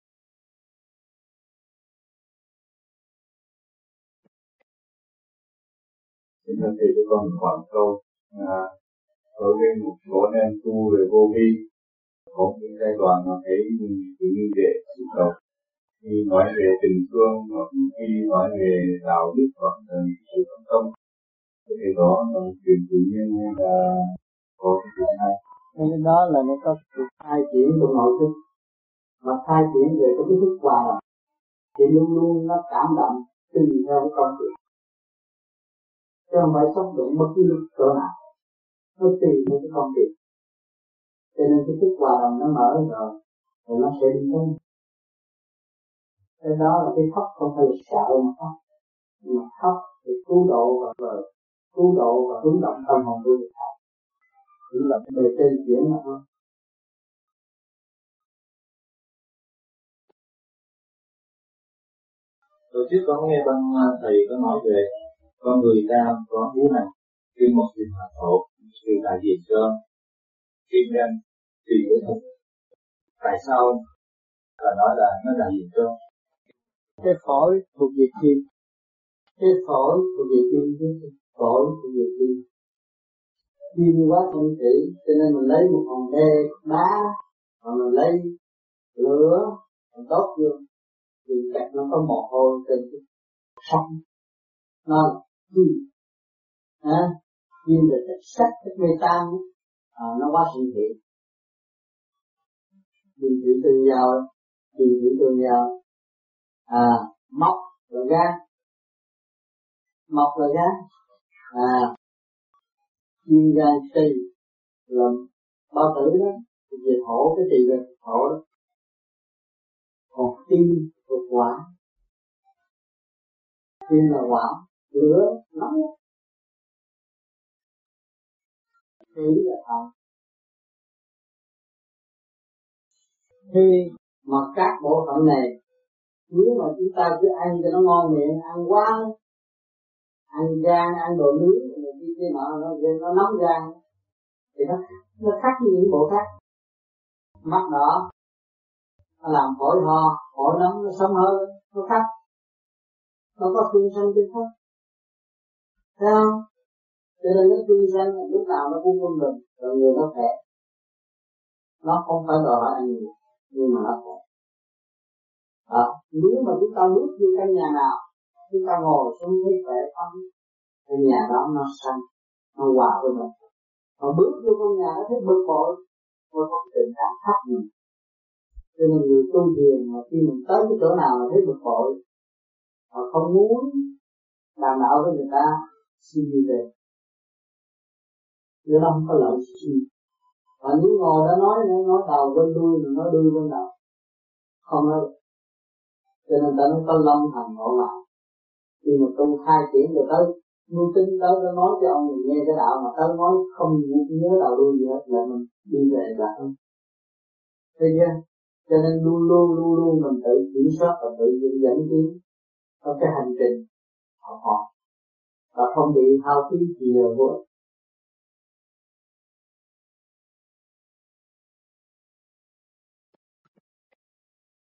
Xin thưa thầy cho con hỏi câu à, ở bên một số em tu về vô vi có những giai đoạn mà thấy tự nhiên dễ xúc động, khi nói về tình thương hoặc khi nói về đạo đức hoặc là sự quan tâm, cái đó là chuyện tự nhiên hay là có cái chuyện hay? Cái đó là nó có sự khai triển của nội thức, mà khai triển về cái thức hòa đồng thì luôn luôn nó cảm động tùy theo cái công việc, chứ không phải xúc động bất cứ lúc cỡ nào, nó tùy theo cái công việc. Cho nên cái thức hòa đồng nó mở rồi, rồi nó sẽ đi tới. Cái đó là cái khóc không phải là sợ mà khóc, mà khóc để cứu độ và vợ, cứu độ và hướng động tâm hồn của người khác. Chỉ là bề trên chuyển mà thôi. Rồi trước có nghe băng thầy có nói về con người ta có vú này khi một chuyện hòa thổ thì đại diện cho kim đen thì với thực. Tại sao là nói là nó đại diện cho cái phổi thuộc về kim, cái phổi thuộc về kim, cái phổi thuộc về kim. Kim quá thanh thủy, cho nên mình lấy một hòn đê đá, hoặc mình lấy lửa, mình đốt vô, thì chắc nó có mồ hôi trên cái sông. Nó là kim, à, kim là chất sắt, chất mê tan, à, nó quá thanh thủy. Điều trị từ dầu, điều trị từ dầu, à, móc là gan, móc là gan, à, kim gan tỳ là bao tử đó, thì về thổ, cái tỳ là thổ đó. Còn tim thuộc hỏa, tim là hỏa, lửa nóng, thủy là thận. Khi mà các bộ phận này, nếu mà chúng ta cứ ăn cho nó ngon miệng, ăn quá, ăn gan, ăn đồ nướng, cái kia nọ nó nó nóng gan, thì nó nó khác với những bộ khác. Mắt đỏ nó làm phổi ho, phổi nóng nó sống hơi, nó khác. Nó có tương sanh tương khắc, thấy không? Cho nên cái tương sanh lúc nào nó cũng quân bình, rồi người nó khỏe. Nó không phải đòi hỏi ăn nhiều, nhưng mà nó khỏe. À, nếu mà chúng ta bước vô căn nhà nào, chúng ta ngồi xuống thấy khỏe không? Căn nhà đó nó xanh, nó hòa với mình. Mà bước vô căn nhà nó thấy bực bội, nó có tình cảm thấp mình. Cho nên người tu thiền mà khi mình tới cái chỗ nào mà thấy bực bội, mà không muốn bàn đạo với người ta, xin đi về. Chứ nó không có lợi gì. Và nếu ngồi đó nói, nói đầu bên đuôi, mình nói đuôi bên đầu. Không nói. Cho nên ta mới có lâm thần ngộ lại. Khi mà tu khai triển rồi tới, mưu tính tới nó nói cho ông mình nghe cái đạo mà tới nói không nhớ đầu đuôi gì hết là mình đi về là không. Thấy chưa? Cho nên luôn luôn luôn luôn mình tự kiểm soát và tự dẫn tiến trong cái hành trình học hỏi và không bị hao phí nhiều vô ích.